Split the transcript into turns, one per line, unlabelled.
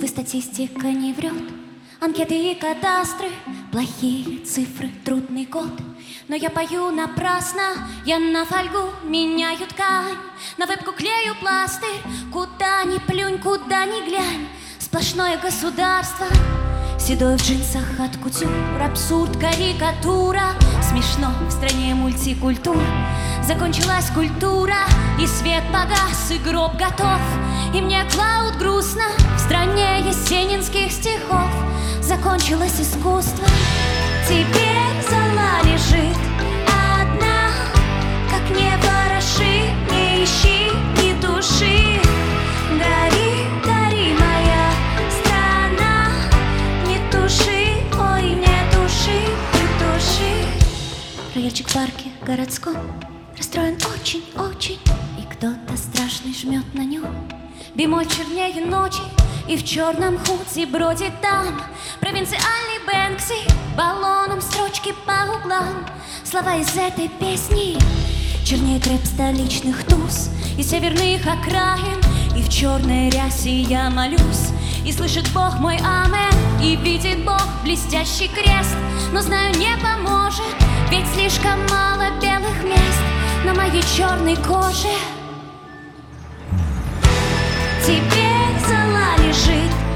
статистика не врет. Анкеты и кадастры, плохие цифры, трудный год. Но я пою напрасно, я на фольгу меняю ткань, на вебку клею пластырь. Куда ни плюнь, куда ни глянь, сплошное государство. Седой в джинсах от кутюр, абсурд, карикатура. Смешно в стране мультикультур. Закончилась культура, и свет погас, и гроб готов. И мне, Клауд, грустно в стране есенинских стихов. Закончилось искусство, теперь зола лежит одна. Как не вороши, не ищи ни души. Гори, гори, моя страна, не туши, ой, не туши, не туши. Рояльчик в парке городском расстроен очень-очень, и кто-то страшный жмет на нем. Бемоль чернее ночи, и в черном худи бродит там провинциальный Бэнкси, баллоном строчки по углам. Слова из этой песни чернее рэп столичных туз и северных окраин. И в черной рясе я молюсь, и слышит Бог мой амен, и видит Бог блестящий крест. Но знаю, не поможет, ведь слишком мало белых мест на моей черной коже. Теперь зола лежит